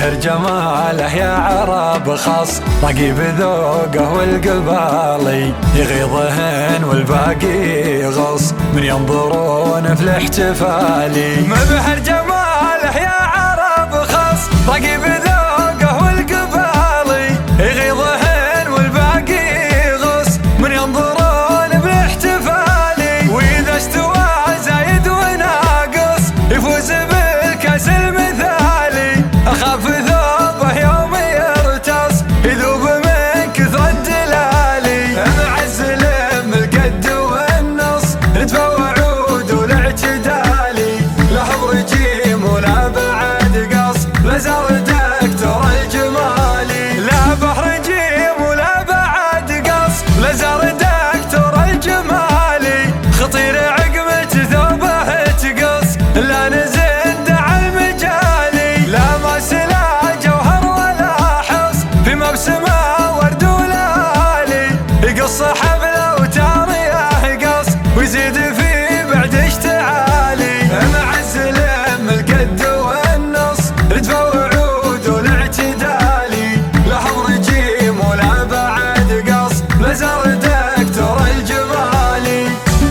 مبهر جماله يا عرب خاص، رقيب ذوقه والقبالي يغيظهن والباقي يغص من ينظرون في الاحتفالي. مبهر جماله يا عرب خاص، رقيب ذوقه والقبالي يغيظهن والباقي يغص من ينظرون بالاحتفالي. واذا استوى زايد وناقص يفوز بالكاس المثالي، اخاف ثوبه يوم يرتص يذوب من كثر الدلالي. معز لم القد والنص ندفع وعود والاعتدالي، لا حضر جيم ولا بعد قص لا زار دكتور الجمالي. لا بحر جيم ولا بعد قص لا زار دكتور الجمالي. خطير عقمة ثوبه تقص لا نزن دع المجالي. لا ماس لا جوهر ولا حص في مبسمه ورد ولالي، يقص حبله وتاريه يقص ويزيد في بعد اشتعالي. معز لم القد والنص ردفه وعود والاعتدالي، لا حضر جيم ولا بعد قص لا زار دكتور الجمالي.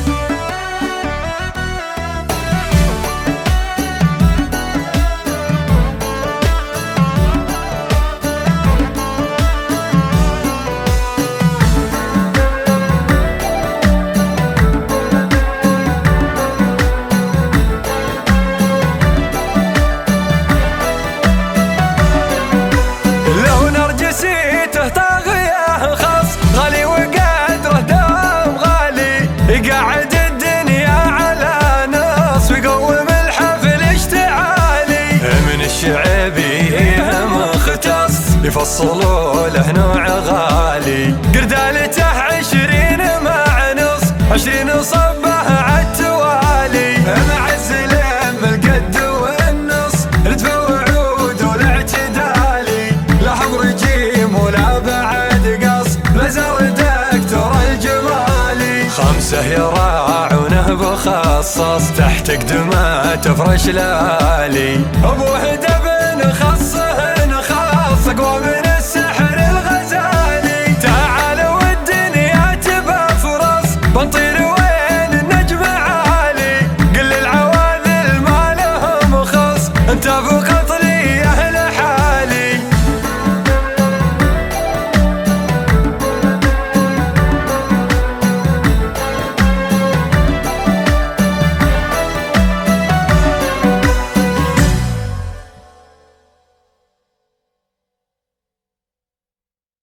لو نرجسيته طاغيه خاص غالي وقدره دوم غالي، يقعد الدنيا على نص ويقوم الحفل اشتعالي. من الشعبي مختص يفصلوا له نوع غالي، قردالته 20 مع نص 20 صبه عالتوالي. معز لم القد والنص ردفه وعود والاعتدالي، لا حضر جيم ولا بعد قص لا زار دكتور الجمالي. 5 يراعونه بخصص تحت قدمه تفرش لالي، ابوه دبن خصه خاص اقوى من السحر الغزالي. تعالوا الدنيا تبى فرص بنطير وين النجم عالي، قل للعواذل ما لهم خص انت فوق